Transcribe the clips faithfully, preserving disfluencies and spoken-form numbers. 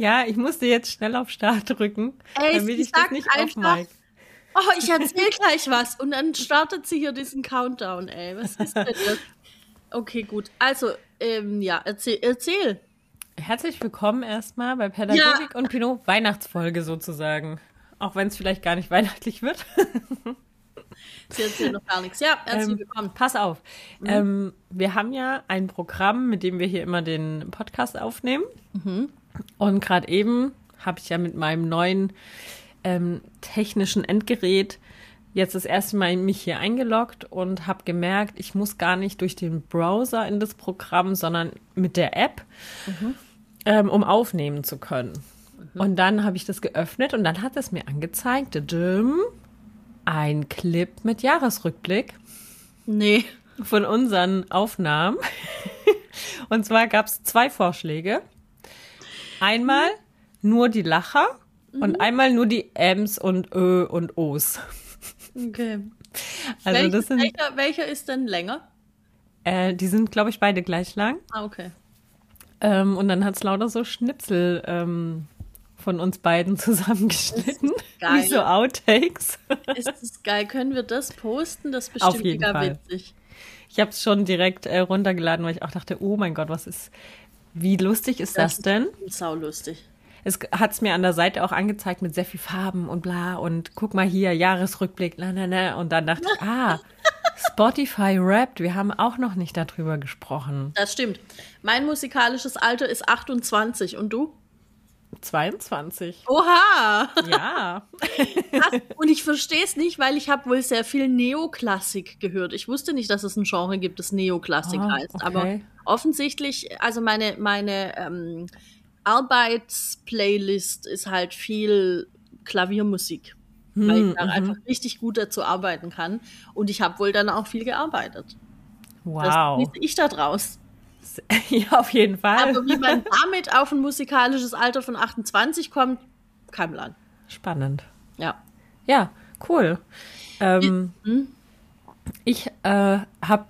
Ja, ich musste jetzt schnell auf Start drücken, Ey, damit sie ich das sagt nicht einfach, aufmic. oh, ich erzähl gleich was. Und dann startet sie hier diesen Countdown, ey. Was ist denn das? Okay, gut. Also, ähm, ja, erzähl. erzähl. Herzlich willkommen erstmal bei Pädagogik ja. und Pinot, Weihnachtsfolge sozusagen. Auch wenn es vielleicht gar nicht weihnachtlich wird. Sie erzählen noch gar nichts. Ja, herzlich ähm, willkommen. Pass auf. Mhm. Ähm, wir haben ja ein Programm, mit dem wir hier immer den Podcast aufnehmen. Mhm. Und gerade eben habe ich ja mit meinem neuen ähm, technischen Endgerät jetzt das erste Mal mich hier eingeloggt und habe gemerkt, ich muss gar nicht durch den Browser in das Programm, sondern mit der App, mhm. ähm, um aufnehmen zu können. Mhm. Und dann habe ich das geöffnet und dann hat es mir angezeigt, ein Clip mit Jahresrückblick. Nee. Von unseren Aufnahmen. Und zwar gab es zwei Vorschläge. Einmal mhm. nur die Lacher mhm. und einmal nur die Ms und Ö und Os. Okay. Also welcher, das sind, welcher, welcher ist denn länger? Äh, die sind, glaube ich, beide gleich lang. Ah, okay. Ähm, und dann hat es lauter so Schnipsel ähm, von uns beiden zusammengeschnitten. Geil. Wie so Outtakes. Ist das geil? Können wir das posten? Das ist bestimmt Auf jeden mega Fall. witzig. Ich habe es schon direkt äh, runtergeladen, weil ich auch dachte, oh mein Gott, was ist, wie lustig ist das, das denn? Ist saulustig. Es hat es mir an der Seite auch angezeigt mit sehr viel Farben und bla und guck mal hier, Jahresrückblick, na, na, na. Und dann dachte ich, ah, Spotify Wrapped, wir haben auch noch nicht darüber gesprochen. Das stimmt. Mein musikalisches Alter ist achtundzwanzig und du? zweiundzwanzig. Oha! Ja. Und ich verstehe es nicht, weil ich habe wohl sehr viel Neoklassik gehört. Ich wusste nicht, dass es ein Genre gibt, das Neoklassik oh, heißt. Okay. Aber offensichtlich, also meine, meine ähm, Arbeitsplaylist ist halt viel Klaviermusik, hm, weil ich da m-hmm. einfach richtig gut dazu arbeiten kann. Und ich habe wohl dann auch viel gearbeitet. Wow. Das schließe ich da draus. Ja, auf jeden Fall. Aber wie man damit auf ein musikalisches Alter von achtundzwanzig kommt, kein Plan. Spannend. Ja. Ja, cool. Ähm, mhm. Ich äh, habe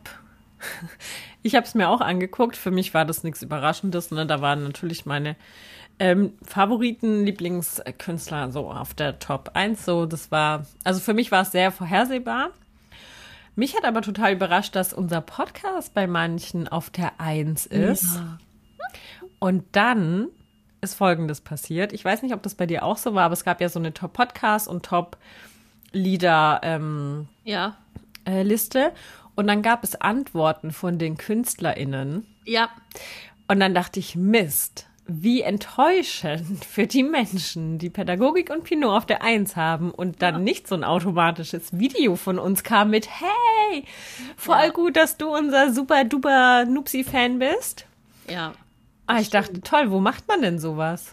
ich habe es mir auch angeguckt. Für mich war das nichts Überraschendes. Ne? Da waren natürlich meine ähm, Favoriten, Lieblingskünstler so auf der Top eins. So, das war, also für mich war es sehr vorhersehbar. Mich hat aber total überrascht, dass unser Podcast bei manchen auf der eins ist. Ja. Und dann ist Folgendes passiert. Ich weiß nicht, ob das bei dir auch so war, aber es gab ja so eine Top-Podcast- und Top-Lieder ähm, ja. äh, Liste. Und dann gab es Antworten von den KünstlerInnen. Ja. Und dann dachte ich, Mist. Wie enttäuschend für die Menschen, die Pädagogik und Pinot auf der Eins haben und dann ja. nicht so ein automatisches Video von uns kam mit hey, voll ja. gut, dass du unser super duper Nupsi-Fan bist. Ja. Ah, ich dachte, toll, wo macht man denn sowas?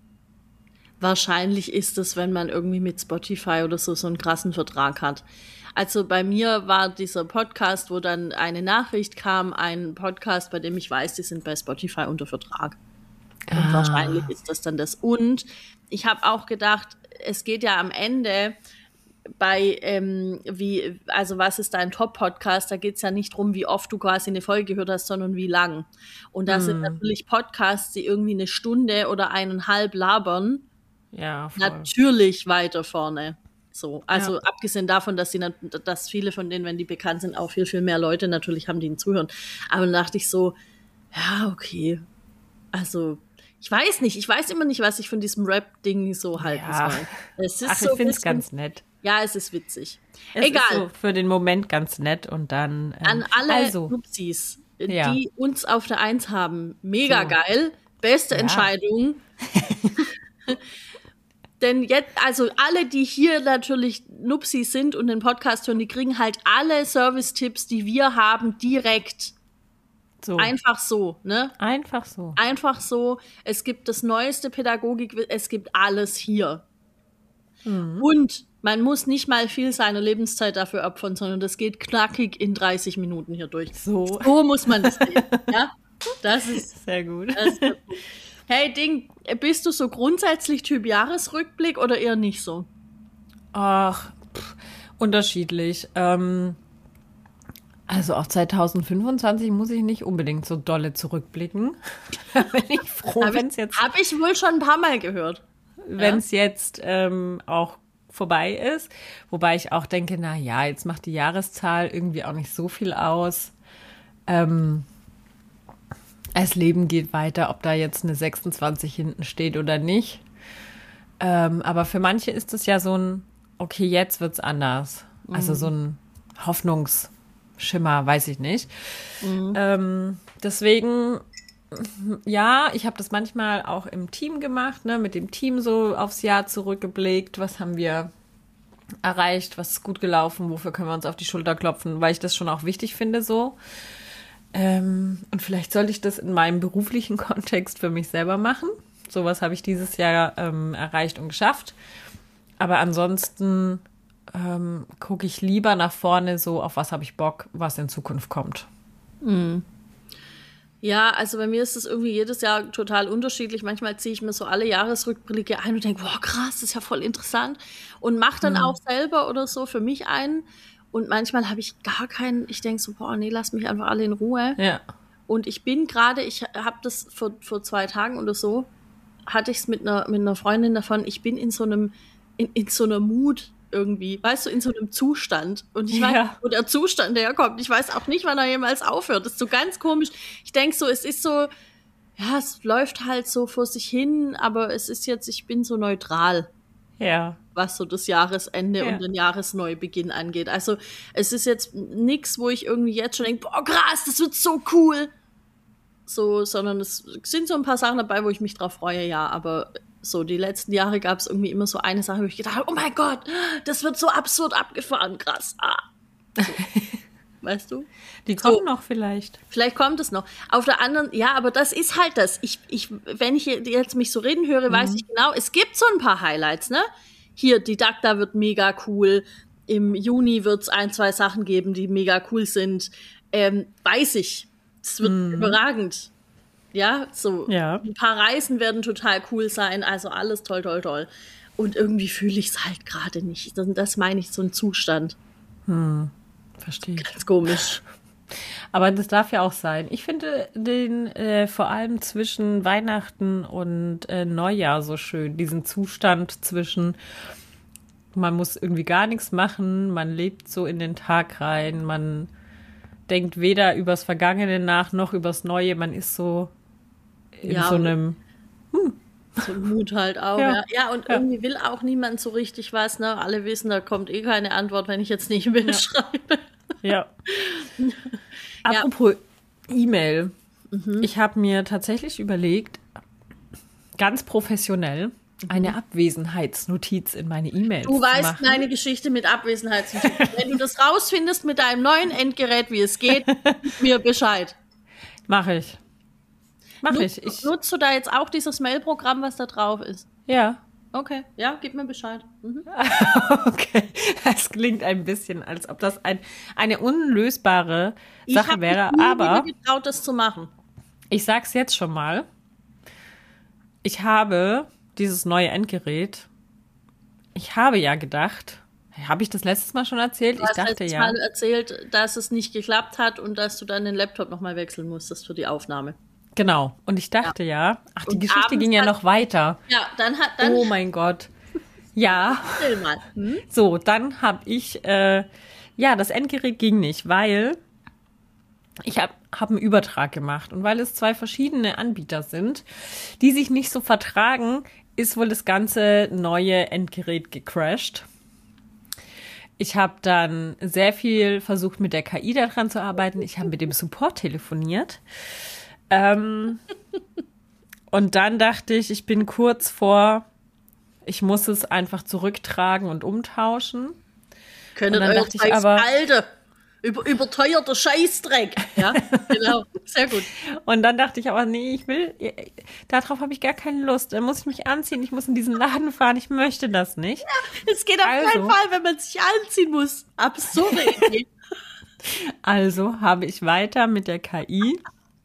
Wahrscheinlich ist es, wenn man irgendwie mit Spotify oder so so einen krassen Vertrag hat. Also bei mir war dieser Podcast, wo dann eine Nachricht kam, ein Podcast, bei dem ich weiß, die sind bei Spotify unter Vertrag. Und ah. wahrscheinlich ist das dann das. Und ich habe auch gedacht, es geht ja am Ende bei, ähm, wie, also was ist dein Top-Podcast? Da geht es ja nicht darum, wie oft du quasi eine Folge gehört hast, sondern wie lang. Und da mm. sind natürlich Podcasts, die irgendwie eine Stunde oder eineinhalb labern, ja, voll. Natürlich weiter vorne. So, also ja. abgesehen davon, dass sie, dass viele von denen, wenn die bekannt sind, auch viel, viel mehr Leute natürlich haben, die ihnen zuhören. Aber dann dachte ich so, ja, okay. Also, ich weiß nicht, ich weiß immer nicht, was ich von diesem Rap-Ding so halten ja. soll. Es ist Ach, so ich finde es ganz nett. Ja, es ist witzig. Es Egal. Ist so für den Moment ganz nett und dann. Ähm, An alle also. Nupsis, ja. die uns auf der Eins haben, mega so. geil, beste ja. Entscheidung. Denn jetzt, also alle, die hier natürlich Nupsis sind und den Podcast hören, die kriegen halt alle Service-Tipps, die wir haben, direkt. So. Einfach so, ne? Einfach so. Einfach so. Es gibt das neueste Pädagogik, es gibt alles hier. Mhm. Und man muss nicht mal viel seiner Lebenszeit dafür opfern, sondern das geht knackig in dreißig Minuten hier durch. So. So muss man das sehen. Ja? Das ist sehr gut. Das ist gut. Hey Ding, bist du so grundsätzlich Typ Jahresrückblick oder eher nicht so? Ach, pff, unterschiedlich. Ähm, Also auf zwanzig fünfundzwanzig muss ich nicht unbedingt so dolle zurückblicken. Da bin ich froh, wenn es jetzt... Habe ich wohl schon ein paar Mal gehört. Wenn es ja? jetzt ähm, auch vorbei ist. Wobei ich auch denke, na ja, jetzt macht die Jahreszahl irgendwie auch nicht so viel aus. Ähm, das Leben geht weiter, ob da jetzt eine sechsundzwanzig hinten steht oder nicht. Ähm, aber für manche ist es ja so ein, okay, jetzt wird's anders. Mhm. Also so ein Hoffnungsschimmer, weiß ich nicht. Mhm. Ähm, deswegen, ja, ich habe das manchmal auch im Team gemacht, ne, mit dem Team so aufs Jahr zurückgeblickt. Was haben wir erreicht? Was ist gut gelaufen? Wofür können wir uns auf die Schulter klopfen? Weil ich das schon auch wichtig finde, so. Ähm, und vielleicht sollte ich das in meinem beruflichen Kontext für mich selber machen. Sowas habe ich dieses Jahr ähm, erreicht und geschafft. Aber ansonsten ähm, gucke ich lieber nach vorne, so auf was habe ich Bock, was in Zukunft kommt. Mhm. Ja, also bei mir ist es irgendwie jedes Jahr total unterschiedlich. Manchmal ziehe ich mir so alle Jahresrückblicke ein und denke, boah, krass, das ist ja voll interessant. Und mache dann mhm. auch selber oder so für mich einen. Und manchmal habe ich gar keinen, ich denke so, boah, nee, lass mich einfach alle in Ruhe. Ja. Und ich bin gerade, ich habe das vor, vor zwei Tagen oder so, hatte ich es mit einer, mit einer Freundin davon, ich bin in so einem, in, in so einer Mut irgendwie, weißt du, in so einem Zustand. Und ich weiß, ja. wo der Zustand herkommt. Ich weiß auch nicht, wann er jemals aufhört. Das ist so ganz komisch. Ich denke so, es ist so, ja, es läuft halt so vor sich hin, aber es ist jetzt, ich bin so neutral. Ja. Was so das Jahresende ja. und den Jahresneubeginn angeht. Also es ist jetzt nichts, wo ich irgendwie jetzt schon denke, boah, krass, das wird so cool. So, sondern es sind so ein paar Sachen dabei, wo ich mich drauf freue, ja, aber so die letzten Jahre gab es irgendwie immer so eine Sache, wo ich gedacht habe, oh mein Gott, das wird so absurd abgefahren, krass. Ah. So. Weißt du? Die kommen so, noch vielleicht. Vielleicht kommt es noch. Auf der anderen, ja, aber das ist halt das. Ich, ich, wenn ich jetzt mich so reden höre, mhm. weiß ich genau, es gibt so ein paar Highlights, ne? Hier, die Didakta wird mega cool. Im Juni wird es ein, zwei Sachen geben, die mega cool sind. Ähm, weiß ich. Es wird mhm. überragend. Ja, so. Ja. Ein paar Reisen werden total cool sein. Also alles toll, toll, toll. Und irgendwie fühle ich es halt gerade nicht. Das, das meine ich, so ein Zustand. Hm. Verstehe ich. Ganz komisch. Aber das darf ja auch sein. Ich finde den äh, vor allem zwischen Weihnachten und äh, Neujahr so schön. Diesen Zustand zwischen, man muss irgendwie gar nichts machen, man lebt so in den Tag rein, man denkt weder übers Vergangene nach noch übers Neue. Man ist so in ja, so einem hm. so ein Mut halt auch. Ja, ja. ja und ja. irgendwie will auch niemand so richtig was. Ne? Alle wissen, da kommt eh keine Antwort, wenn ich jetzt nicht mehr ja. schreibe. Ja. Apropos ja. E-Mail. Mhm. Ich habe mir tatsächlich überlegt, ganz professionell eine Abwesenheitsnotiz in meine E-Mails zu machen. Du weißt meine Geschichte mit Abwesenheitsnotizen. Wenn du das rausfindest mit deinem neuen Endgerät, wie es geht, gib mir Bescheid. Mache ich. Mach Nutz, ich. ich. Nutzt du da jetzt auch dieses Mail-Programm, was da drauf ist? Ja. Okay, ja, gib mir Bescheid. Mhm. Okay, das klingt ein bisschen, als ob das ein, eine unlösbare Sache wäre, aber... Ich habe mich nie getraut, das zu machen. Ich sag's jetzt schon mal. Ich habe dieses neue Endgerät, ich habe ja gedacht, habe ich das letztes Mal schon erzählt? Du hast ich dachte letztes ja. Mal erzählt, dass es nicht geklappt hat und dass du dann den Laptop nochmal wechseln musstest für die Aufnahme. Genau. Und ich dachte ja, ja ach, die und Geschichte ging ja hat, noch weiter. Ja, dann hat dann. Oh mein Gott. Ja. Mal. Hm? So, dann habe ich, äh, ja, das Endgerät ging nicht, weil ich habe hab einen Übertrag gemacht. Und weil es zwei verschiedene Anbieter sind, die sich nicht so vertragen, ist wohl das ganze neue Endgerät gecrashed. Ich habe dann sehr viel versucht, mit der K I daran zu arbeiten. Ich habe mit dem Support telefoniert. Ähm, und dann dachte ich, ich bin kurz vor, ich muss es einfach zurücktragen und umtauschen. Können euer scheiß aber, alte, über, überteuerter Scheißdreck. Ja, genau, sehr gut. Und dann dachte ich aber, nee, ich will, darauf habe ich gar keine Lust. Dann muss ich mich anziehen, ich muss in diesen Laden fahren, ich möchte das nicht. Ja, es geht auf also, keinen Fall, wenn man sich anziehen muss. Absurde Idee. Also habe ich weiter mit der K I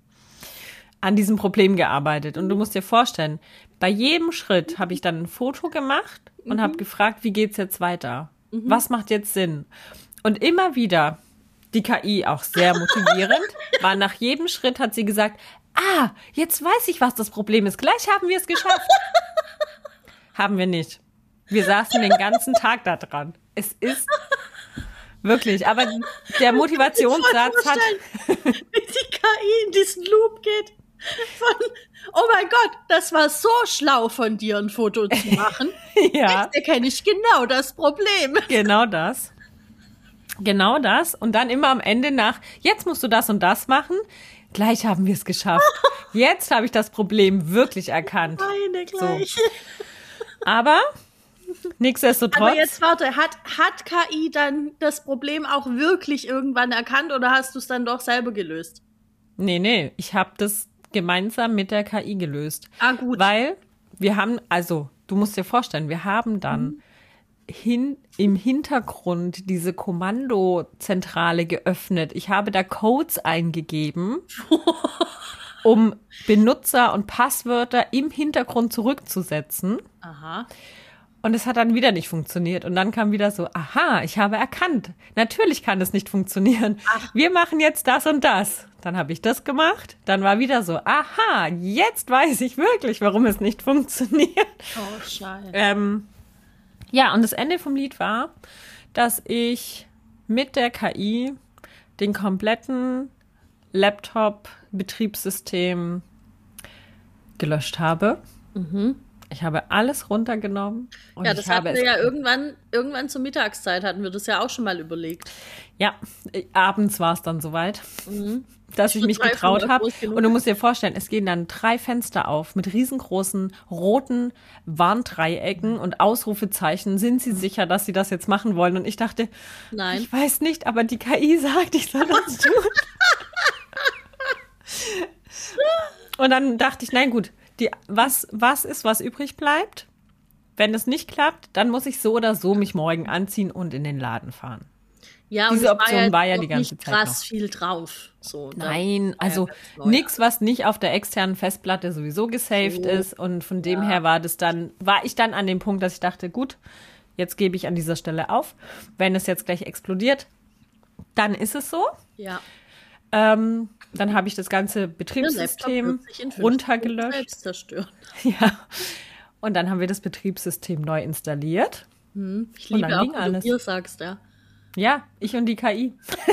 an diesem Problem gearbeitet. Und du musst dir vorstellen, bei jedem Schritt habe ich dann ein Foto gemacht und mhm. habe gefragt, wie geht's jetzt weiter? Mhm. Was macht jetzt Sinn? Und immer wieder Die K I auch sehr motivierend. War nach jedem Schritt hat sie gesagt, ah, jetzt weiß ich, was das Problem ist. Gleich haben wir es geschafft. Haben wir nicht. Wir saßen den ganzen Tag da dran. Es ist wirklich, aber der Motivationssatz hat... Wie die K I in diesen Loop geht. Von, oh mein Gott, das war so schlau von dir, ein Foto zu machen. Ja. Jetzt erkenne ich genau das Problem. Genau das. Genau das. Und dann immer am Ende nach, jetzt musst du das und das machen. Gleich haben wir es geschafft. Jetzt habe ich das Problem wirklich erkannt. Meine gleich. So. Aber nichtsdestotrotz. Aber jetzt warte, hat, hat K I dann das Problem auch wirklich irgendwann erkannt oder hast du es dann doch selber gelöst? Nee, nee, ich habe das gemeinsam mit der K I gelöst. Ah, gut. Weil wir haben, also du musst dir vorstellen, wir haben dann mhm. hin, im Hintergrund diese Kommandozentrale geöffnet. Ich habe da Codes eingegeben, um Benutzer und Passwörter im Hintergrund zurückzusetzen. Aha. Und es hat dann wieder nicht funktioniert. Und dann kam wieder so, aha, ich habe erkannt. Natürlich kann es nicht funktionieren. Ach. Wir machen jetzt das und das. Dann habe ich das gemacht. Dann war wieder so, aha, jetzt weiß ich wirklich, warum es nicht funktioniert. Oh, scheiße. Ähm, ja, und das Ende vom Lied war, dass ich mit der K I den kompletten Laptop-Betriebssystem gelöscht habe. Mhm. Ich habe alles runtergenommen. Und ja, das ich habe hatten wir es ja irgendwann, irgendwann zur Mittagszeit hatten wir das ja auch schon mal überlegt. Ja, abends war es dann soweit, mhm. dass ich, ich mich getraut habe. Und du musst dir vorstellen, es gehen dann drei Fenster auf mit riesengroßen roten Warndreiecken und Ausrufezeichen. Sind Sie sicher, dass Sie das jetzt machen wollen? Und ich dachte, nein, ich weiß nicht, aber die K I sagt, ich soll das tun. Und dann dachte ich, nein, gut. Die, was, was ist, was übrig bleibt? Wenn es nicht klappt, dann muss ich so oder so mich morgen anziehen und in den Laden fahren. Ja, diese und Option war ja, war ja die ganze nicht Zeit krass noch. viel drauf. So, Nein, also ja nichts, was nicht auf der externen Festplatte sowieso gesaved so. ist. Und von dem ja. her war das dann, war ich dann an dem Punkt, dass ich dachte, gut, jetzt gebe ich an dieser Stelle auf. Wenn es jetzt gleich explodiert, dann ist es so. Ja. Ähm, dann habe ich das ganze Betriebssystem runtergelöscht. Selbst zerstören. Ja. Und dann haben wir das Betriebssystem neu installiert. Hm. Ich liebe auch, wie du dir sagst, ja. Ja, ich und die K I.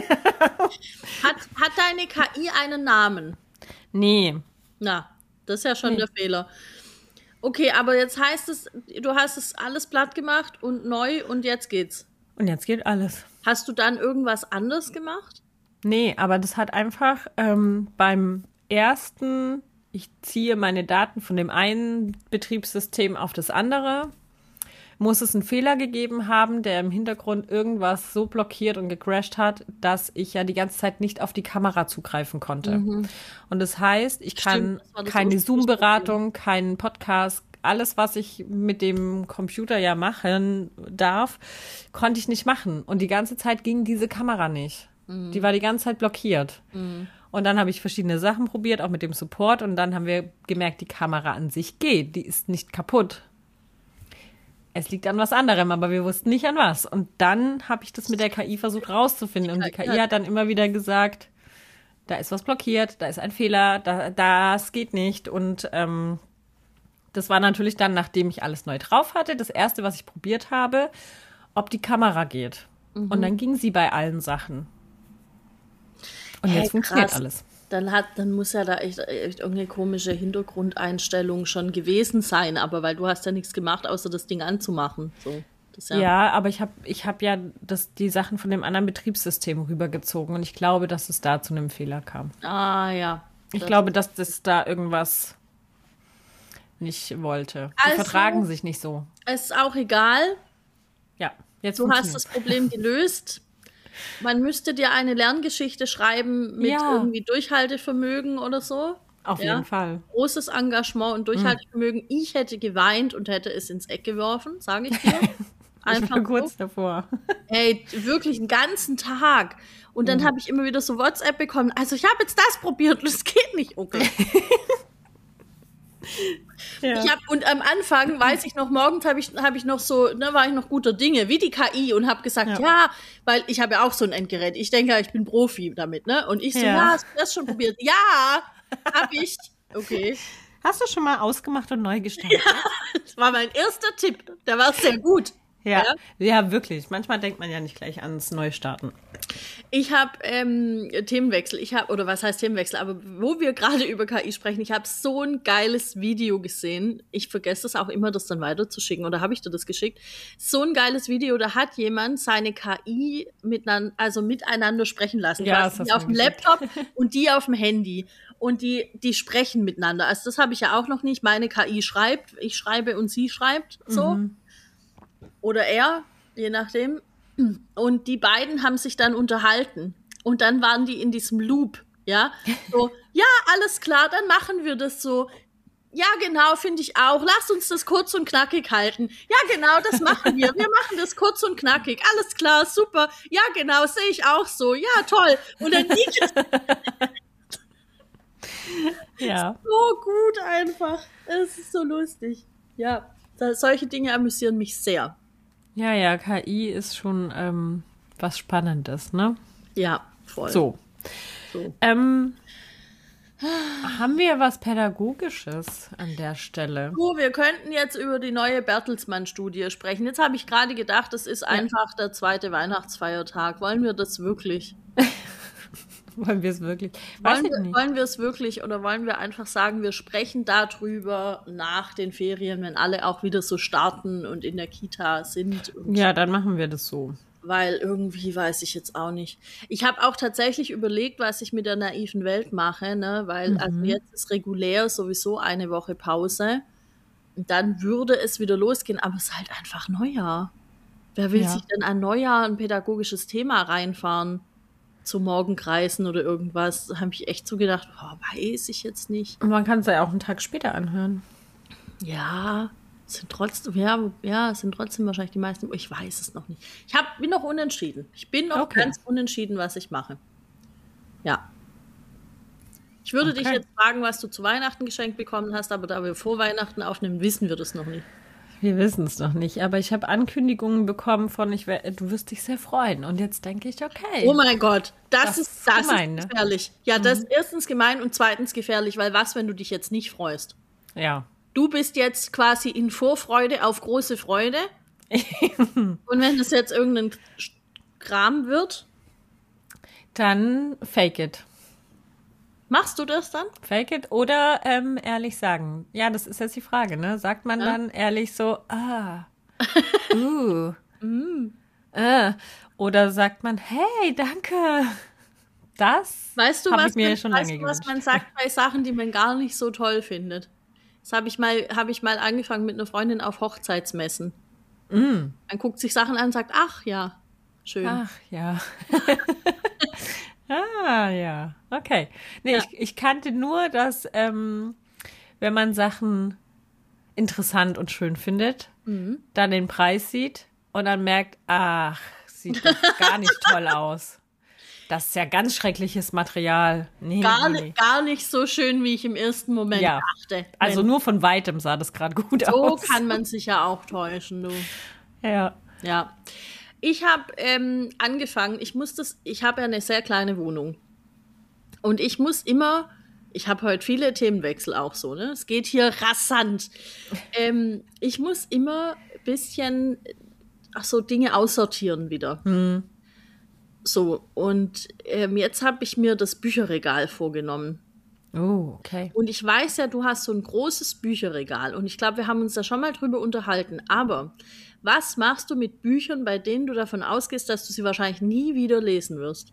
hat, hat deine K I einen Namen? Nee. Na, das ist ja schon nee. der Fehler. Okay, aber jetzt heißt es, du hast es alles platt gemacht und neu und jetzt geht's. Und jetzt geht alles. Hast du dann irgendwas anderes gemacht? Nee, aber das hat einfach ähm, beim ersten, ich ziehe meine Daten von dem einen Betriebssystem auf das andere, muss es einen Fehler gegeben haben, der im Hintergrund irgendwas so blockiert und gecrashed hat, dass ich ja die ganze Zeit nicht auf die Kamera zugreifen konnte. Mhm. Und das heißt, ich kann Stimmt, keine Zoom-Beratung, keinen Podcast, alles, was ich mit dem Computer ja machen darf, konnte ich nicht machen. Und die ganze Zeit ging diese Kamera nicht. Mhm. Die war die ganze Zeit blockiert. Mhm. Und dann habe ich verschiedene Sachen probiert, auch mit dem Support. Und dann haben wir gemerkt, die Kamera an sich geht. Die ist nicht kaputt. Es liegt an was anderem, aber wir wussten nicht an was. Und dann habe ich das mit der K I versucht rauszufinden. Und die K I hat dann immer wieder gesagt, da ist was blockiert, da ist ein Fehler, da, das geht nicht. Und ähm, das war natürlich dann, nachdem ich alles neu drauf hatte, das Erste, was ich probiert habe, ob die Kamera geht. Mhm. Und dann ging sie bei allen Sachen. Und hey, jetzt funktioniert krass. alles. Dann, hat, dann muss ja da echt, echt irgendeine komische Hintergrundeinstellung schon gewesen sein. Aber weil du hast ja nichts gemacht, außer das Ding anzumachen. So, das ja, ja, aber ich habe ich hab ja das, die Sachen von dem anderen Betriebssystem rübergezogen. Und ich glaube, dass es da zu einem Fehler kam. Ah, ja. Ich das glaube, dass das da irgendwas nicht wollte. Die also, vertragen sich nicht so. Ist auch egal. Ja, jetzt Du hast das Problem gelöst. Man müsste dir eine Lerngeschichte schreiben mit ja. irgendwie Durchhaltevermögen oder so. Auf ja. jeden Fall. Großes Engagement und Durchhaltevermögen. Mhm. Ich hätte geweint und hätte es ins Eck geworfen, sage ich dir. Einfach ich war kurz so. davor. Ey, wirklich einen ganzen Tag. Und dann mhm. habe ich immer wieder so WhatsApp bekommen. Also ich habe jetzt das probiert und es geht nicht. Okay. Ja. Ich hab, und am Anfang, weiß ich noch, morgens habe ich, hab ich noch so, ne, war ich noch guter Dinge, wie die K I und habe gesagt, ja. ja, weil ich habe ja auch so ein Endgerät. Ich denke, ich bin Profi damit, ne? Und ich so, ja, ja hast du das schon probiert? Ja, hab ich. Okay. Hast du schon mal ausgemacht und neu gestartet? Ja, das war mein erster Tipp. Der war sehr gut. Ja, ja, ja, wirklich. Manchmal denkt man ja nicht gleich ans Neustarten. Ich habe ähm, Themenwechsel. Ich habe, oder was heißt Themenwechsel? Aber wo wir gerade über K I sprechen, ich habe so ein geiles Video gesehen. Ich vergesse es auch immer, das dann weiterzuschicken. Oder habe ich dir das geschickt? So ein geiles Video. Da hat jemand seine K I miteinander, also miteinander sprechen lassen. Ja, das die auf dem Laptop und die auf dem Handy. Und die, die sprechen miteinander. Also das habe ich ja auch noch nicht. Meine K I schreibt, ich schreibe und sie schreibt. So. Mhm. Oder er, je nachdem. Und die beiden haben sich dann unterhalten. Und dann waren die in diesem Loop, ja. So, ja, alles klar, dann machen wir das so. Ja, genau, finde ich auch. Lass uns das kurz und knackig halten. Ja, genau, das machen wir. Wir machen das kurz und knackig. Alles klar, super. Ja, genau, sehe ich auch so. Ja, toll. Und dann liegt es. Ja. So gut einfach. Es ist so lustig. Ja, da, solche Dinge amüsieren mich sehr. Ja, ja, K I ist schon ähm, was Spannendes, ne? Ja, voll. So. so. Ähm, haben wir was Pädagogisches an der Stelle? Oh, wir könnten jetzt über die neue Bertelsmann-Studie sprechen. Jetzt habe ich gerade gedacht, das ist ja. einfach der zweite Weihnachtsfeiertag. Wollen wir das wirklich? Wollen wir es wirklich? Weiß wollen, ich wir, nicht. wollen wir es wirklich oder wollen wir einfach sagen, wir sprechen darüber nach den Ferien, wenn alle auch wieder so starten und in der Kita sind? Ja, dann machen wir das so. Weil irgendwie weiß ich jetzt auch nicht. Ich habe auch tatsächlich überlegt, was ich mit der naiven Welt mache, ne? Weil mhm. also jetzt ist regulär sowieso eine Woche Pause und dann würde es wieder losgehen, aber es ist halt einfach Neujahr. Wer will ja. sich denn an Neujahr ein pädagogisches Thema reinfahren? Zu Morgenkreisen oder irgendwas, habe ich echt so gedacht, boah, weiß ich jetzt nicht. Und man kann es ja auch einen Tag später anhören. Ja, sind trotzdem, ja, ja, sind trotzdem wahrscheinlich die meisten, ich weiß es noch nicht. Ich hab, bin noch unentschieden. Ich bin noch okay. ganz unentschieden, was ich mache. Ja. Ich würde okay. dich jetzt fragen, was du zu Weihnachten geschenkt bekommen hast, aber da wir vor Weihnachten aufnehmen, wissen wir das noch nicht. Wir wissen es noch nicht, aber ich habe Ankündigungen bekommen von, ich wär, du wirst dich sehr freuen. Und jetzt denke ich, okay. Oh mein Gott, das, das ist, das gemein, ist gefährlich. Ne? Ja, das ist erstens gemein und zweitens gefährlich, weil was, wenn du dich jetzt nicht freust? Ja. Du bist jetzt quasi in Vorfreude auf große Freude. Und wenn das jetzt irgendein Kram wird? Dann fake it. Machst du das dann? Fake it oder ähm, ehrlich sagen? Ja, das ist jetzt die Frage, ne? Sagt man ja. dann ehrlich so, ah, uh, mm. äh, oder sagt man, hey, danke, das weißt du, habe was ich mir man, schon weißt lange du, was gewünscht. Man sagt bei Sachen, die man gar nicht so toll findet? Das habe ich mal, habe ich mal angefangen mit einer Freundin auf Hochzeitsmessen. Mm. Man guckt sich Sachen an und sagt, ach ja, schön. Ach ja. Ah, ja, okay. Nee, ja. ich, ich kannte nur, dass ähm, wenn man Sachen interessant und schön findet, mhm. dann den Preis sieht und dann merkt, ach, sieht doch gar nicht toll aus. Das ist ja ganz schreckliches Material. Nee, gar, nee, nee. Nicht, gar nicht so schön, wie ich im ersten Moment ja. dachte. Also nur von Weitem sah das gerade gut so aus. So kann man sich ja auch täuschen, du. Ja. Ja. Ich habe ähm, angefangen, ich muss das, ich habe ja eine sehr kleine Wohnung. Und ich muss immer, ich habe heute viele Themenwechsel auch so, ne? Es geht hier rasant. ähm, ich muss immer ein bisschen, ach so, Dinge aussortieren wieder. Hm. So, und ähm, jetzt habe ich mir das Bücherregal vorgenommen. Oh, okay. Und ich weiß ja, du hast so ein großes Bücherregal. Und ich glaube, wir haben uns da schon mal drüber unterhalten. Aber was machst du mit Büchern, bei denen du davon ausgehst, dass du sie wahrscheinlich nie wieder lesen wirst?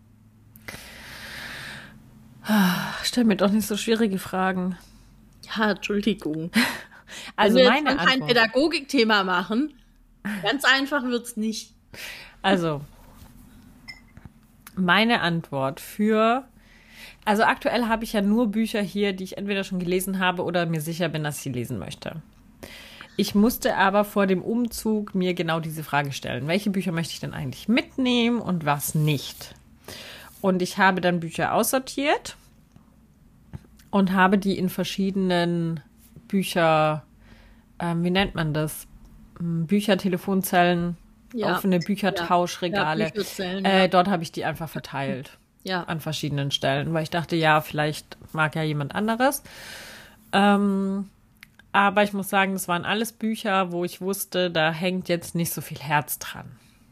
Stell mir doch nicht so schwierige Fragen. Ja, Entschuldigung. Also Wenn wir meine jetzt Antwort. kein Pädagogikthema machen, ganz einfach wird's nicht. Also, meine Antwort für, also aktuell habe ich ja nur Bücher hier, die ich entweder schon gelesen habe oder mir sicher bin, dass ich sie lesen möchte. Ich musste aber vor dem Umzug mir genau diese Frage stellen. Welche Bücher möchte ich denn eigentlich mitnehmen und was nicht? Und ich habe dann Bücher aussortiert und habe die in verschiedenen Bücher, ähm, wie nennt man das? Bücher, Telefonzellen, Ja. offene Büchertauschregale. Ja, Bücherzellen, äh, ja. dort habe ich die einfach verteilt. Ja. An verschiedenen Stellen, weil ich dachte, ja, vielleicht mag ja jemand anderes. Ähm, aber ich muss sagen, das waren alles Bücher, wo ich wusste, da hängt jetzt nicht so viel Herz dran.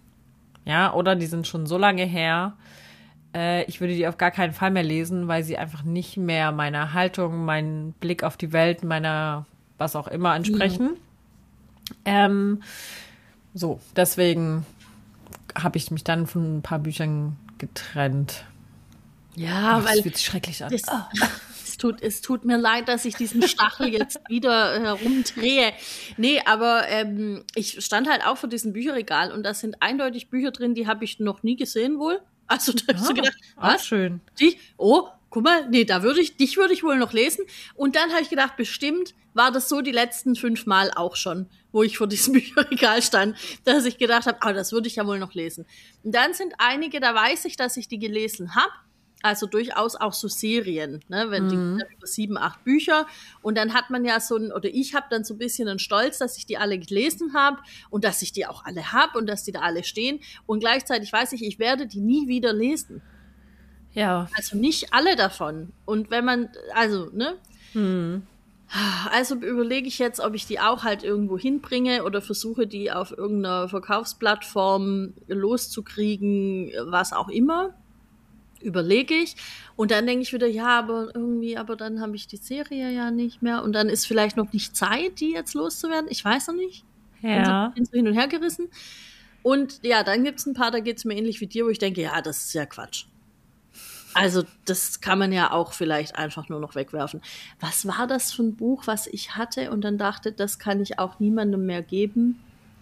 Ja, oder die sind schon so lange her. Äh, ich würde die auf gar keinen Fall mehr lesen, weil sie einfach nicht mehr meiner Haltung, meinen Blick auf die Welt, meiner was auch immer entsprechen. Mhm. Ähm, so, deswegen habe ich mich dann von ein paar Büchern getrennt. Ja, oh, weil das fühlt sich schrecklich an. Das, oh. es, tut, es tut mir leid, dass ich diesen Stachel jetzt wieder herumdrehe. Nee, aber ähm, ich stand halt auch vor diesem Bücherregal und da sind eindeutig Bücher drin, die habe ich noch nie gesehen wohl. Also da hast ah, du gedacht, was? Was? Schön. Die? Oh, guck mal, nee, da würde ich, dich würde ich wohl noch lesen. Und dann habe ich gedacht, bestimmt war das so die letzten fünf Mal auch schon, wo ich vor diesem Bücherregal stand, dass ich gedacht habe, ah, das würde ich ja wohl noch lesen. Und dann sind einige, da weiß ich, dass ich die gelesen habe. Also durchaus auch so Serien, ne, wenn die mhm. über sieben, acht Bücher und dann hat man ja so ein, oder ich habe dann so ein bisschen einen Stolz, dass ich die alle gelesen habe und dass ich die auch alle habe und dass die da alle stehen und gleichzeitig weiß ich, ich werde die nie wieder lesen. Ja. Also nicht alle davon. Und wenn man, also, ne, mhm. also überlege ich jetzt, ob ich die auch halt irgendwo hinbringe oder versuche, die auf irgendeiner Verkaufsplattform loszukriegen, was auch immer. Überlege ich und dann denke ich wieder, ja, aber irgendwie, aber dann habe ich die Serie ja nicht mehr und dann ist vielleicht noch nicht Zeit, die jetzt loszuwerden. Ich weiß noch nicht. Ja. Ich bin so hin und her gerissen. Und ja, dann gibt es ein paar, da geht es mir ähnlich wie dir, wo ich denke, ja, das ist ja Quatsch. Also das kann man ja auch vielleicht einfach nur noch wegwerfen. Was war das für ein Buch, was ich hatte und dann dachte, das kann ich auch niemandem mehr geben?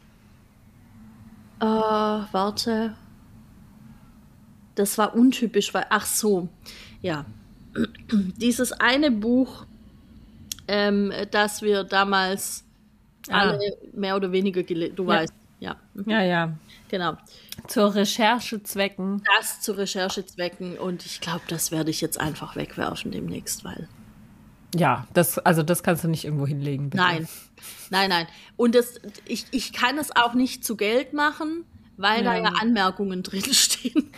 Äh, warte... Das war untypisch, weil, ach so, ja, dieses eine Buch, ähm, das wir damals ah. alle mehr oder weniger gelesen, du ja. weißt, ja. Ja, ja. Genau. Zur Recherchezwecken. Das zu Recherchezwecken und ich glaube, das werde ich jetzt einfach wegwerfen demnächst, weil. Ja, das, also das kannst du nicht irgendwo hinlegen, bitte. Nein, nein, nein. Und das, ich, ich kann es auch nicht zu Geld machen, weil ja. da ja Anmerkungen drinstehen.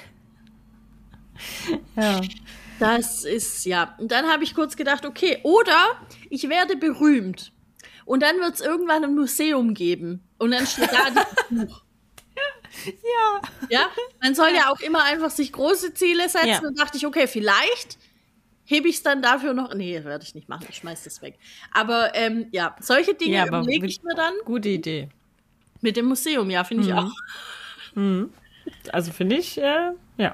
Ja. Das ist, ja. Und dann habe ich kurz gedacht, okay, oder ich werde berühmt. Und dann wird es irgendwann ein Museum geben. Und dann steht da das Buch. Ja. Ja, man soll ja auch immer einfach sich große Ziele setzen. Ja. Und dachte ich, okay, vielleicht hebe ich es dann dafür noch. Nee, werde ich nicht machen, ich schmeiß das weg. Aber ähm, ja, solche Dinge ja, überlege ich mir dann. Gute Idee. Mit dem Museum, ja, finde ich mhm. auch. Mhm. Also finde ich, äh, ja.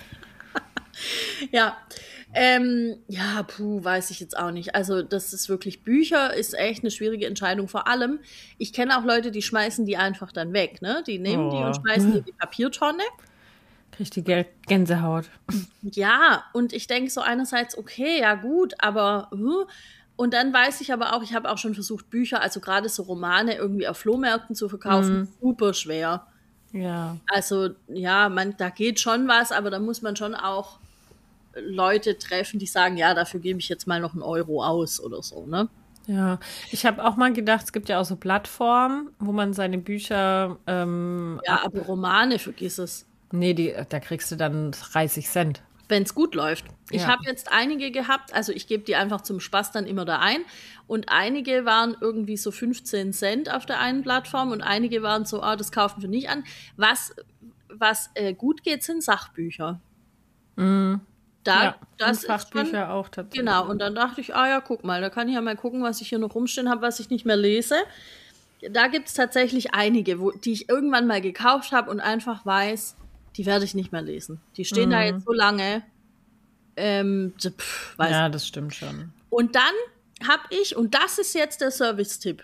Ja, ähm, ja, puh, weiß ich jetzt auch nicht. Also das ist wirklich, Bücher ist echt eine schwierige Entscheidung. Vor allem, ich kenne auch Leute, die schmeißen die einfach dann weg, ne? Die nehmen oh. die und schmeißen die in die Papiertonne. Kriegt die Gänsehaut. Ja, und ich denke so einerseits, okay, ja gut, aber uh, und dann weiß ich aber auch, ich habe auch schon versucht, Bücher, also gerade so Romane irgendwie auf Flohmärkten zu verkaufen, mhm. super schwer. Ja. Also ja, man, da geht schon was, aber da muss man schon auch Leute treffen, die sagen, ja, dafür gebe ich jetzt mal noch einen Euro aus oder so, ne? Ja, ich habe auch mal gedacht, es gibt ja auch so Plattformen, wo man seine Bücher ähm, ja, aber Romane, vergiss es. Nee, die, da kriegst du dann dreißig Cent. Wenn es gut läuft. Ich Ja. habe jetzt einige gehabt, also ich gebe die einfach zum Spaß dann immer da ein und einige waren irgendwie so fünfzehn Cent auf der einen Plattform und einige waren so, ah, das kaufen wir nicht an. Was, was äh, gut geht, sind Sachbücher. Mhm. Da, ja, das und Fachbücher ist schon, auch tatsächlich. Genau, und dann dachte ich, ah ja, guck mal, da kann ich ja mal gucken, was ich hier noch rumstehen habe, was ich nicht mehr lese. Da gibt es tatsächlich einige, wo, die ich irgendwann mal gekauft habe und einfach weiß, die werde ich nicht mehr lesen. Die stehen mhm. da jetzt so lange. Ähm, pff, weiß ja, das stimmt schon. Und dann habe ich, und das ist jetzt der Service-Tipp.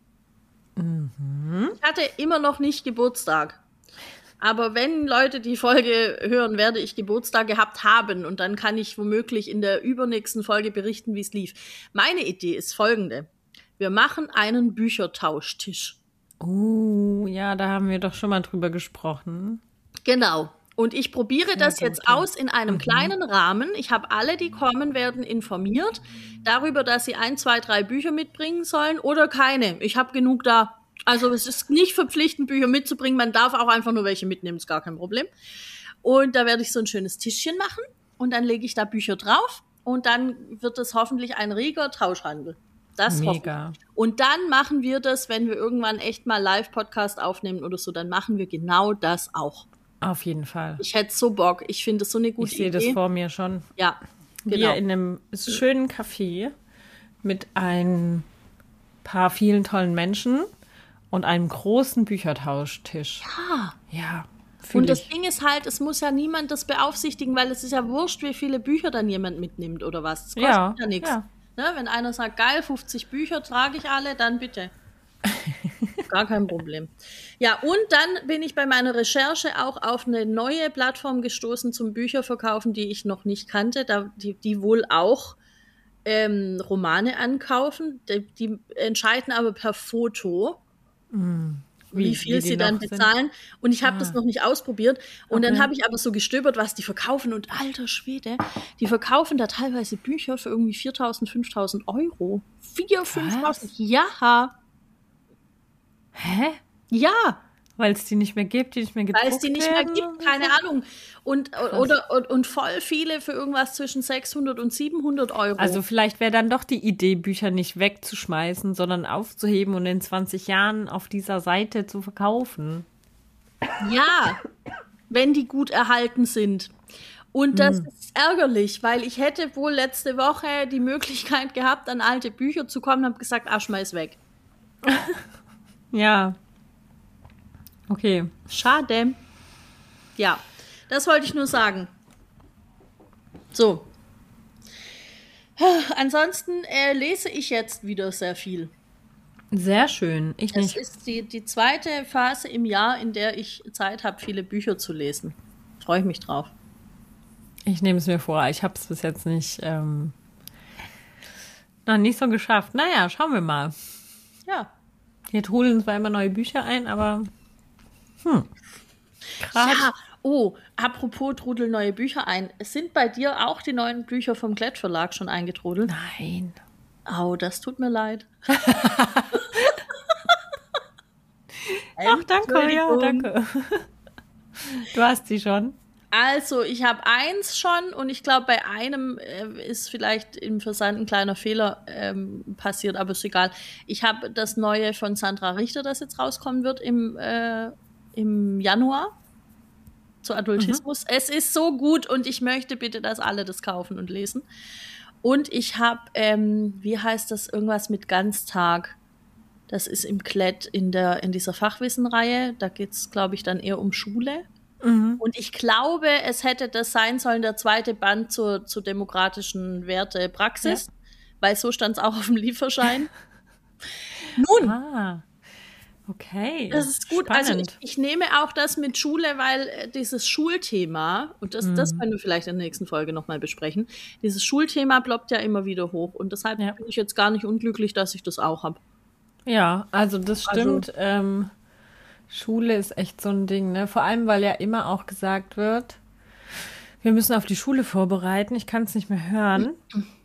Mhm. Ich hatte immer noch nicht Geburtstag. Aber wenn Leute die Folge hören, werde ich Geburtstag gehabt haben. Und dann kann ich womöglich in der übernächsten Folge berichten, wie es lief. Meine Idee ist folgende. Wir machen einen Büchertauschtisch. Oh, ja, da haben wir doch schon mal drüber gesprochen. Genau. Und ich probiere das gut, jetzt ja. aus in einem Mhm. kleinen Rahmen. Ich habe alle, die kommen, werden informiert darüber, dass sie ein, zwei, drei Bücher mitbringen sollen oder keine. Ich habe genug da. Also es ist nicht verpflichtend, Bücher mitzubringen. Man darf auch einfach nur welche mitnehmen, ist gar kein Problem. Und da werde ich so ein schönes Tischchen machen und dann lege ich da Bücher drauf und dann wird es hoffentlich ein reger Tauschhandel. Das hoffe Mega. ich. Und dann machen wir das, wenn wir irgendwann echt mal Live-Podcast aufnehmen oder so, dann machen wir genau das auch. Auf jeden Fall. Ich hätte so Bock. Ich finde das so eine gute Ich sehe Idee. das vor mir schon. Ja, Wir genau. in einem schönen Café mit ein paar vielen tollen Menschen und einem großen Büchertauschtisch. Ah. Ja, fühl Und das ich. Ding ist halt, es muss ja niemand das beaufsichtigen, weil es ist ja wurscht, wie viele Bücher dann jemand mitnimmt oder was. Das kostet Ja, ja, nichts. ja. Ne, wenn einer sagt, geil, fünfzig Bücher trage ich alle, dann bitte. Gar kein Problem. Ja, und dann bin ich bei meiner Recherche auch auf eine neue Plattform gestoßen zum Bücherverkaufen, die ich noch nicht kannte, da, die, die wohl auch ähm, Romane ankaufen. Die, die entscheiden aber per Foto, wie, wie viel wie die sie dann noch sind. bezahlen. Und ich habe Ah. das noch nicht ausprobiert. Und Okay. dann habe ich aber so gestöbert, was die verkaufen. Und alter Schwede, die verkaufen da teilweise Bücher für irgendwie viertausend, fünftausend Euro. viertausend, fünftausend? Ja. Hä? Ja. Weil es die nicht mehr gibt, die nicht mehr gedruckt Weil es die nicht mehr werden? gibt, keine Ahnung. Und, oder, und, und voll viele für irgendwas zwischen sechshundert und siebenhundert Euro. Also vielleicht wäre dann doch die Idee, Bücher nicht wegzuschmeißen, sondern aufzuheben und in zwanzig Jahren auf dieser Seite zu verkaufen. ja, wenn die gut erhalten sind. Und das Hm. ist ärgerlich, weil ich hätte wohl letzte Woche die Möglichkeit gehabt, an alte Bücher zu kommen, habe gesagt, ah, schmeiß weg. Ja. Okay. Schade. Ja, das wollte ich nur sagen. So. Ansonsten äh, lese ich jetzt wieder sehr viel. Sehr schön. Ich Es nicht. ist die, die zweite Phase im Jahr, in der ich Zeit habe, viele Bücher zu lesen. Freue ich mich drauf. Ich nehme es mir vor. Ich habe es bis jetzt nicht, ähm, noch nicht so geschafft. Naja, schauen wir mal. Ja. Wir holen zwar immer neue Bücher ein, aber hm. Grad, Ja, oh, apropos trudel neue Bücher ein. Sind bei dir auch die neuen Bücher vom Klett Verlag schon eingetrudelt? Nein. Oh, das tut mir leid. Ach, danke, ja, Entschuldigung. danke. Du hast sie schon. Also, ich habe eins schon und ich glaube, bei einem äh, ist vielleicht im Versand ein kleiner Fehler ähm, passiert, aber ist egal. Ich habe das neue von Sandra Richter, das jetzt rauskommen wird im, äh, im Januar zu Adultismus. Es ist so gut und ich möchte bitte, dass alle das kaufen und lesen. Und ich habe, ähm, wie heißt das, irgendwas mit Ganztag. Das ist im Klett in, der, in dieser Fachwissenreihe. Da geht es, glaube ich, dann eher um Schule. Und ich glaube, es hätte das sein sollen, der zweite Band zur, zur demokratischen Wertepraxis, Ja. weil so stand es auch auf dem Lieferschein. Nun, Ah, okay. das ist gut. Also ich, Spannend. ich nehme auch das mit Schule, weil äh, dieses Schulthema, und das, das können wir vielleicht in der nächsten Folge nochmal besprechen, dieses Schulthema ploppt ja immer wieder hoch. Und deshalb Ja. bin ich jetzt gar nicht unglücklich, dass ich das auch habe. Ja, also das stimmt. ähm, Schule ist echt so ein Ding, ne? Vor allem, weil ja immer auch gesagt wird, wir müssen auf die Schule vorbereiten. Ich kann es nicht mehr hören.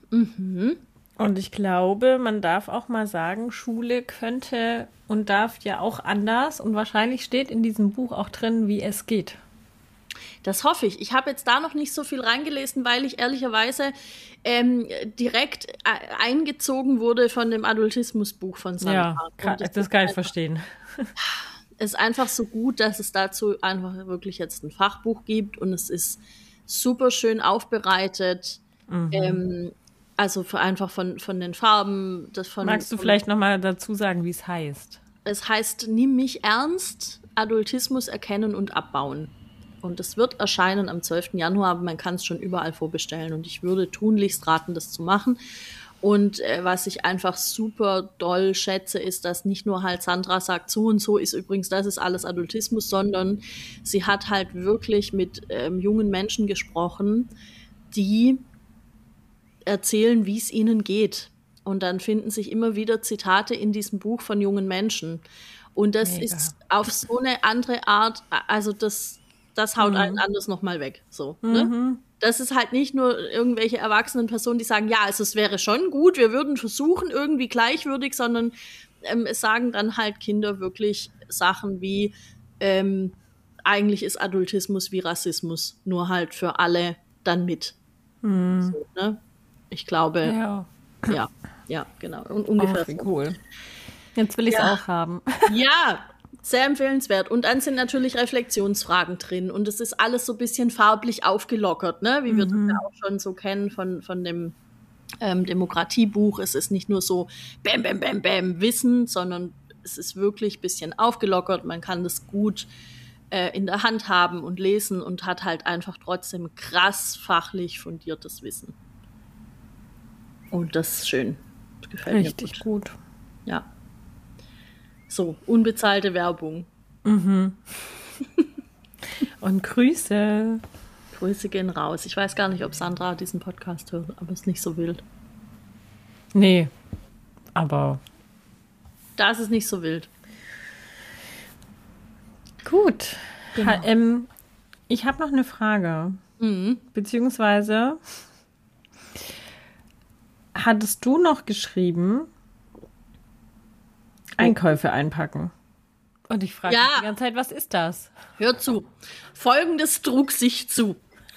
Und ich glaube, man darf auch mal sagen, Schule könnte und darf ja auch anders. Und wahrscheinlich steht in diesem Buch auch drin, wie es geht. Das hoffe ich. Ich habe jetzt da noch nicht so viel reingelesen, weil ich ehrlicherweise ähm, direkt äh, eingezogen wurde von dem Adultismus-Buch von Sandra. Ja, kann, Und es das ist kann ich einfach- verstehen. ist einfach so gut, dass es dazu einfach wirklich jetzt ein Fachbuch gibt und es ist super schön aufbereitet. Ähm, also für einfach von, von den Farben. Das von, Magst du von, vielleicht nochmal dazu sagen, wie es heißt? Es heißt Nimm mich ernst, Adultismus erkennen und abbauen. Und es wird erscheinen am zwölften Januar, aber man kann es schon überall vorbestellen. Und ich würde tunlichst raten, das zu machen. Und äh, was ich einfach super doll schätze, ist, dass nicht nur halt Sandra sagt, so und so ist übrigens, das ist alles Adultismus, sondern sie hat halt wirklich mit ähm, jungen Menschen gesprochen, die erzählen, wie es ihnen geht. Und dann finden sich immer wieder Zitate in diesem Buch von jungen Menschen. Und das Mega. ist auf so eine andere Art, also das, das haut Mhm. einen anders nochmal weg. So, Mhm. ne? Das ist halt nicht nur irgendwelche erwachsenen Personen, die sagen, ja, also es wäre schon gut, wir würden versuchen, irgendwie gleichwürdig, sondern ähm, es sagen dann halt Kinder wirklich Sachen wie, ähm, eigentlich ist Adultismus wie Rassismus, nur halt für alle dann mit. Mhm. So, ne? Ich glaube, Ja. ja, ja, genau. Und ungefähr Ach, wie so. cool. Jetzt will ich es Ja. auch haben. Ja, sehr empfehlenswert. Und dann sind natürlich Reflexionsfragen drin. Und es ist alles so ein bisschen farblich aufgelockert, ne? Wie wir das ja auch schon so kennen von, von dem ähm, Demokratiebuch. Es ist nicht nur so Bäm, Bäm, Bäm, Bäm Wissen, sondern es ist wirklich ein bisschen aufgelockert. Man kann das gut äh, in der Hand haben und lesen und hat halt einfach trotzdem krass fachlich fundiertes Wissen. Und das ist schön. Das gefällt Richtig mir gut. gut. Ja. So, unbezahlte Werbung. Und Grüße. Grüße gehen raus. Ich weiß gar nicht, ob Sandra diesen Podcast hört, aber ist nicht so wild. Nee, aber Da ist es nicht so wild. gut. Genau. Ha, ähm, ich habe noch eine Frage. Mhm. Beziehungsweise hattest du noch geschrieben, Einkäufe einpacken? Und ich frage Ja. mich die ganze Zeit, was ist das? Hör zu. Folgendes trug sich zu.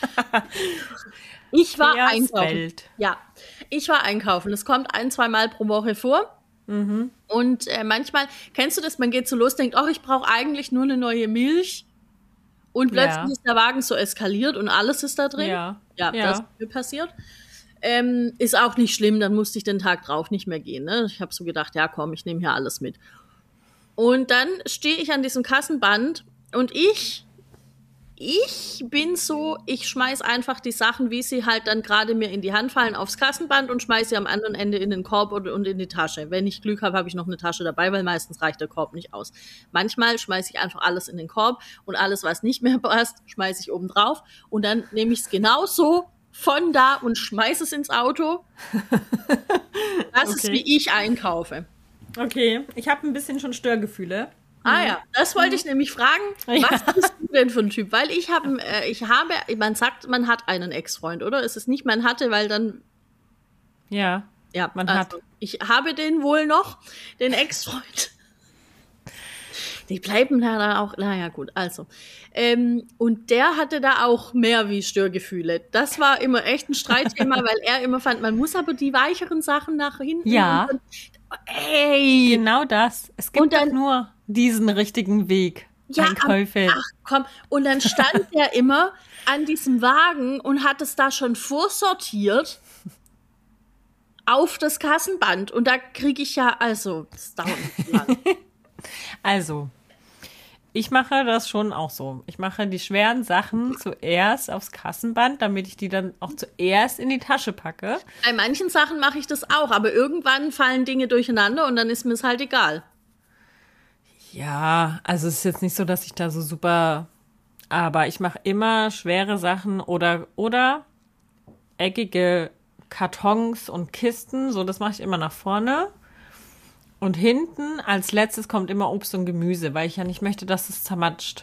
Ich war Beas einkaufen. Welt. Ja, ich war einkaufen. Das kommt ein, zwei Mal pro Woche vor. Und äh, manchmal, kennst du das, man geht so los, denkt, ach, ich brauche eigentlich nur eine neue Milch. Und plötzlich Ja. ist der Wagen so eskaliert und alles ist da drin. Ja. Ja, Ja. das ist mir passiert. Ähm, ist auch nicht schlimm, dann musste ich den Tag drauf nicht mehr gehen. Ne? Ich habe so gedacht, ja komm, ich nehme hier alles mit. Und dann stehe ich an diesem Kassenband und ich, ich bin so, ich schmeiß einfach die Sachen, wie sie halt dann gerade mir in die Hand fallen, aufs Kassenband und schmeiße sie am anderen Ende in den Korb und, und in die Tasche. Wenn ich Glück habe, habe ich noch eine Tasche dabei, weil meistens reicht der Korb nicht aus. Manchmal schmeiße ich einfach alles in den Korb und alles, was nicht mehr passt, schmeiße ich oben drauf und dann nehme ich es genauso von da und schmeiße es ins Auto. Das ist, Okay. wie ich einkaufe. Okay, ich habe ein bisschen schon Störgefühle. Ah ja, das wollte ich nämlich fragen. Ja. Was bist du denn für ein Typ? Weil ich habe, äh, ich habe, man sagt, man hat einen Ex-Freund, oder? Es ist nicht, man hatte, weil dann, Ja, ja, Man also, hat. ich habe den wohl noch, den Ex-Freund. Die bleiben da dann auch, naja, gut, also. Ähm, und der hatte da auch mehr wie Störgefühle. Das war immer echt ein Streitthema, weil er immer fand, man muss aber die weicheren Sachen nach hinten. Ja. Und dann, ey, genau das. Es gibt Und dann- doch nur diesen richtigen Weg. Ja, Einkäufe. Ach komm, und dann stand er immer an diesem Wagen und hat es da schon vorsortiert auf das Kassenband. Und da kriege ich ja, also, das dauert nicht lang. Also, ich mache das schon auch so. Ich mache die schweren Sachen zuerst aufs Kassenband, damit ich die dann auch zuerst in die Tasche packe. Bei manchen Sachen mache ich das auch, aber irgendwann fallen Dinge durcheinander und dann ist mir es halt egal. Ja, also es ist jetzt nicht so, dass ich da so super, aber ich mache immer schwere Sachen oder oder eckige Kartons und Kisten, so das mache ich immer nach vorne. Und hinten als letztes kommt immer Obst und Gemüse, weil ich ja nicht möchte, dass es zermatscht.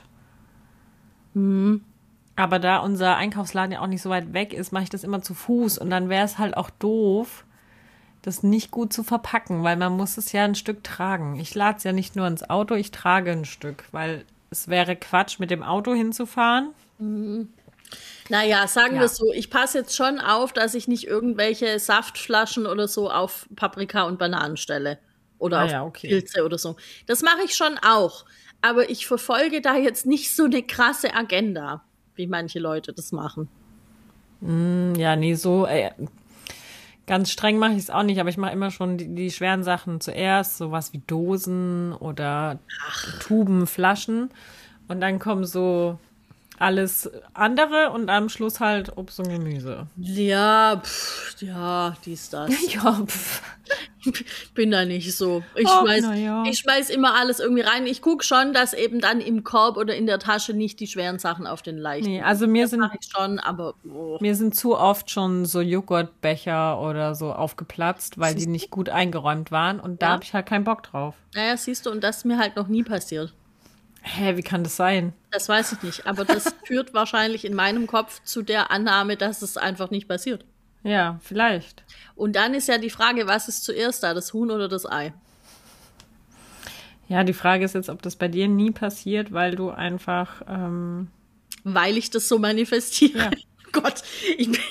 Aber da unser Einkaufsladen ja auch nicht so weit weg ist, mache ich das immer zu Fuß. Und dann wäre es halt auch doof, das nicht gut zu verpacken, weil man muss es ja ein Stück tragen. Ich lade es ja nicht nur ins Auto, ich trage ein Stück, weil es wäre Quatsch, mit dem Auto hinzufahren. Naja, sagen Ja. wir es so, ich passe jetzt schon auf, dass ich nicht irgendwelche Saftflaschen oder so auf Paprika und Bananen stelle. Oder Ah auf ja, okay. Pilze oder so. Das mache ich schon auch. Aber ich verfolge da jetzt nicht so eine krasse Agenda, wie manche Leute das machen. Ja, nee, so äh, ganz streng mache ich es auch nicht, aber ich mache immer schon die, die schweren Sachen zuerst, sowas wie Dosen oder Tuben, Flaschen. Und dann kommen so alles andere und am Schluss halt Obst und Gemüse. Ja, pff, ja, dies, das. Ja, pff. Bin da nicht so. Ich Ach, schmeiß, na ja. ich schmeiß immer alles irgendwie rein. Ich gucke schon, dass eben dann im Korb oder in der Tasche nicht die schweren Sachen auf den leichten. Nee, also mir das sind, mache ich schon, aber oh. mir sind zu oft schon so Joghurtbecher oder so aufgeplatzt, weil die nicht gut eingeräumt waren und da Ja. habe ich halt keinen Bock drauf. Naja, siehst du, und das ist mir halt noch nie passiert. Hä, wie kann das sein? Das weiß ich nicht, aber das führt wahrscheinlich in meinem Kopf zu der Annahme, dass es einfach nicht passiert. Ja, vielleicht. Und dann ist ja die Frage, was ist zuerst da, das Huhn oder das Ei? Ja, die Frage ist jetzt, ob das bei dir nie passiert, weil du einfach... Ähm Weil ich das so manifestiere. Ja. Gott, ich bin...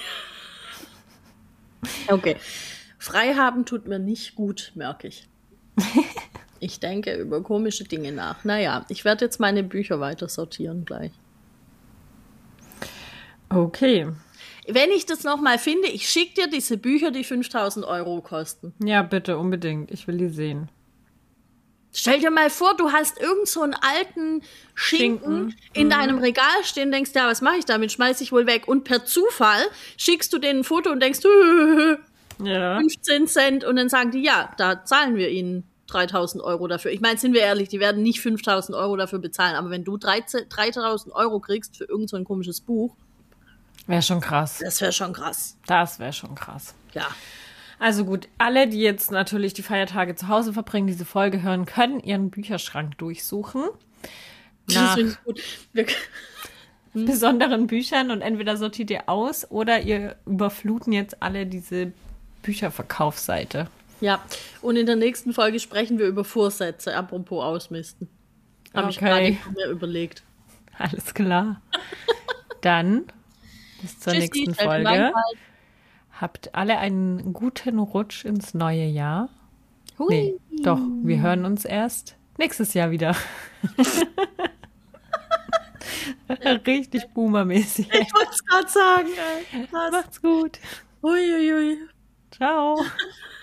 Okay. Frei haben tut mir nicht gut, merke ich. Ich denke über komische Dinge nach. Naja, ich werde jetzt meine Bücher weiter sortieren gleich. Okay. Wenn ich das nochmal finde, ich schicke dir diese Bücher, die fünftausend Euro kosten. Ja, bitte, unbedingt. Ich will die sehen. Stell dir mal vor, du hast irgend so einen alten Schinken, Schinken. in Mhm. deinem Regal stehen, denkst, ja, was mache ich damit? Schmeiß ich wohl weg. Und per Zufall schickst du denen ein Foto und denkst, Ja. fünfzehn Cent. Und dann sagen die, ja, da zahlen wir ihnen dreitausend Euro dafür. Ich meine, sind wir ehrlich, die werden nicht fünftausend Euro dafür bezahlen. Aber wenn du dreitausend Euro kriegst für irgend so ein komisches Buch, Wäre schon krass. das wäre schon krass. Das wäre schon krass. Ja. Also gut, alle, die jetzt natürlich die Feiertage zu Hause verbringen, diese Folge hören, können ihren Bücherschrank durchsuchen. Das Nach finde ich gut. Wir, besonderen Büchern und entweder sortiert ihr aus oder ihr überfluten jetzt alle diese Bücherverkaufsseite. ja, und in der nächsten Folge sprechen wir über Vorsätze, apropos Ausmisten. Habe ich Okay. gerade mir überlegt. Alles klar. Dann bis zur Tschüssi, nächsten Steffen Folge. Langwald. Habt alle einen guten Rutsch ins neue Jahr. Hui. Nee, doch, wir hören uns erst nächstes Jahr wieder. Richtig boomermäßig. Ich wollte es gerade sagen. Ey. Macht's gut. Hui, hui, hui. Ciao.